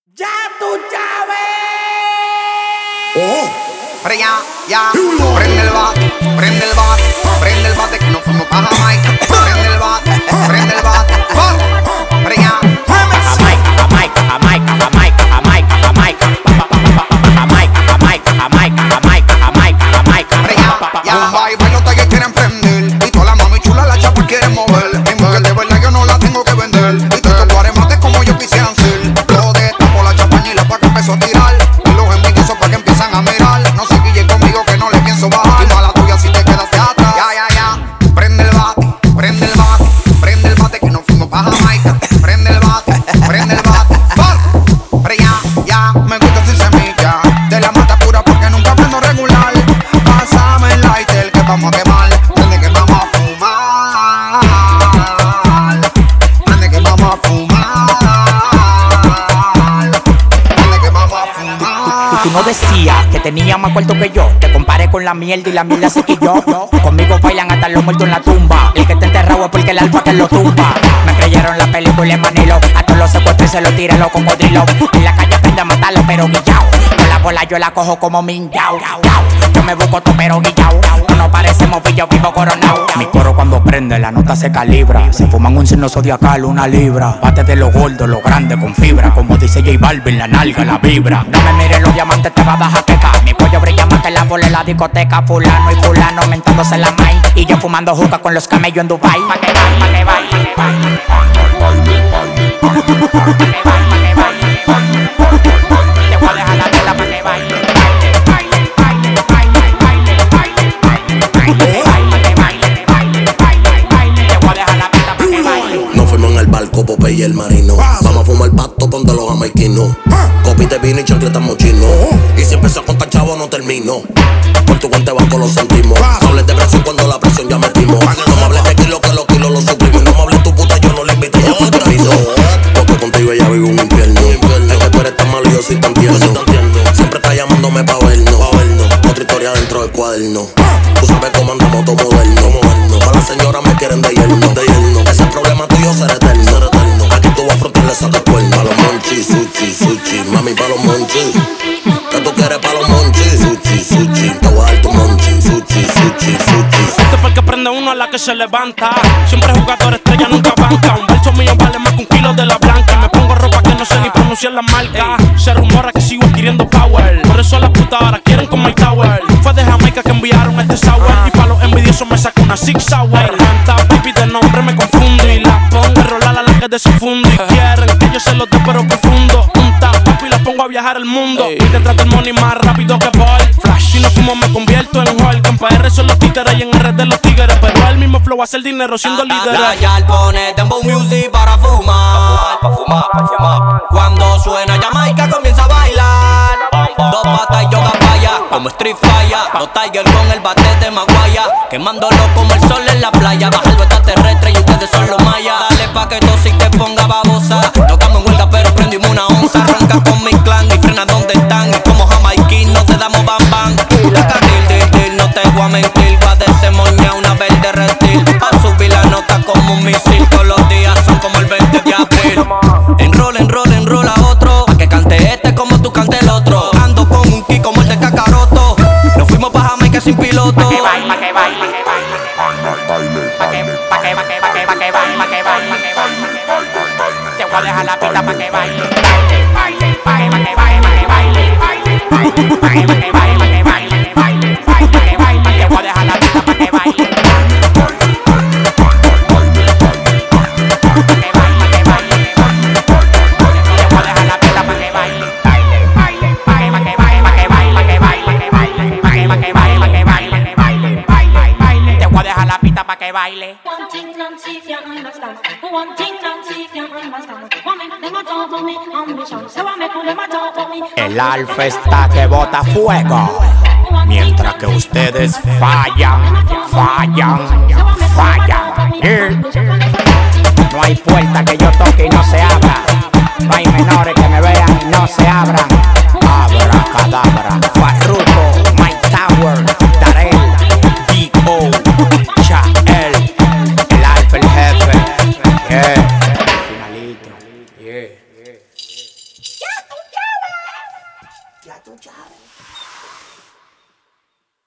Ya tú sabes. Pero ya, prende el bate, prende el bate, prende el bate que nos fuimos pa' Jamaica. Prende el bate, prende el bate, pero ya. Jamaica, Jamaica, Jamaica, Jamaica, Jamaica, Jamaica, Jamaica, Jamaica, Jamaica, Jamaica, Jamaica, Jamaica. Pero ya, bailo hasta que quieren prender. Y toda la mami chula la chapa quieren mover. Mi mujer de verdad yo no la tengo que vender. Y todos estos guaremates como yo quisieran ser. Yo destapo la chapañila pa' que empezó a tirar. Y los envidiosos pa' que empiezan a mirar. No se guille conmigo que no le pienso bajar. Y mala tuya si te quedaste atrás. Ya, prende el bate, prende el bate, prende el bate que nos fuimos pa' Jamaica. Prende el bate, prende el bate, pero ya, me gusta sin semilla. De la mata pura porque nunca prendo regular. Pásame el lighter que vamos a quemar. Prende que vamos a fumar. Prende que vamos a fumar. Prende que vamos a fumar. Tú no decías que tenía más cuarto que yo. Te comparé con la mierda y la mierda se quilló. Conmigo bailan hasta los muertos en la tumba. El que está enterrado es porque el alfa que lo tumba. Me creyeron la película en Manilo. A todos los secuestros se los tiran los cocodrilos. En la calle aprende a matarlo pero guillao. Con la bola yo la cojo como minguao. Yo me busco todo pero guillao. No parecemos pillos vivo coronao. Mi coro cuando prende la nota se calibra. Se fuman un signo zodiacal, una libra. Bate de los gordos, los grandes con fibra. Como dice J Balvin, la nalga, la vibra. No me mires los diamantes, te va a dar jaqueca. Mi cuello brilla más que la bola en la discoteca. Fulano y fulano mentándose la maíz. Y yo fumando juca con los camellos en Dubai. Pa' que baile, pa' que baile, pa' que baile. Te voy a dejar la tela pa' que baile. Nos fuimos en el barco, Popeye y el marino. Vamos a fumar pasto donde los jamaiquinos. Copite vino y chacleta mochino. Y si empezó a contar chavo no termino. Por tu cuenta banco lo sentimos. No hables de presión cuando la presión ya metimos. No me hables de kilo que los kilos los suprimos. No me hables tu puta, yo no le invité, ya fue termino. Porque contigo ella vive un infierno. Es que tú eres tan malo y yo soy tan tierno. Siempre está llamándome pa' vernos. Otra historia dentro del cuaderno. Tú sabes cómo andamos todo moderno. Todas las señoras me quieren de yerno. Ese problema tuyo será eterno. Aquí tú vas a frontearle saca cuerno. Pa' los monchis, sushi, mami pa' los monchis. ¿Qué tú quieres pa' los monchis? Sushi, te voy a dar tu monchi. Sushi. Este es el que prende uno a la que se levanta. Siempre jugador estrella, nunca banca. Un verso mío vale más que un kilo de la blanca. Me pongo ropa que no sé ni pronunciar la marca. Se rumora que sigo adquiriendo power. Por eso las putas ahora quieren con My Tower. Fue de Jamaica que enviaron este sour. Y pa' los envidiosos me saco una Six Sour. Tanta pipi de nombre me confundo. Y la pongo a rolar a la que desenfundo. Y quieren que yo se los dé pero profundo. Un tapaco y la pongo a viajar el mundo. Y detrás del money más rápido que Bolt. Flash, si no fumo me convierto en Hulk. En PR son los títeres y en RD los tigres. Pero el mismo flow hace el dinero siendo líder. La Yal pone dembow music para fumar. Cuando suena Jamaica comienza a bailar. Dos patas y yoga falla, como Street Fire. Los Tiger con el batete maguaya. Quemándolo como el sol en la playa. Baja el extraterrestre y ustedes son los mayas. Dale pa' que todo si te ponga babosa. No estamos en huelga pero prendimos una onza. Arranca con mi clan y frena donde están. Y como jamaiquín no te damos bam bam. Dil, no te voy a mentir. Va de cemoña una verde reptil. Pa' subir la nota como un misil. Todos los días son como el 20 de abril. Enrola otro. Pa' que cante este como tú cante el otro. Ando con un ki como el de Kakaroto. Nos fuimos pa' Jamaica sin piloto. Pa' que baile. Te voy a dejar la pista pa' que baile. Te voy a dejar la pista pa' que baile. Baile. One thing Nancy can't understand. One thing Nancy can't understand. Woman, them a talk for me ambition. So I make them a talk for me. El alfa está que bota fuego. Mientras que ustedes fallan. No hay puerta que yo toque y no se abra. No hay menores que me vean y no se abran. Abracadabra, Farruko, My Tower, Darel, D.O. Chael, el alfa, el jefe. Yeah. Finalito. Yeah. Ya tú sabes.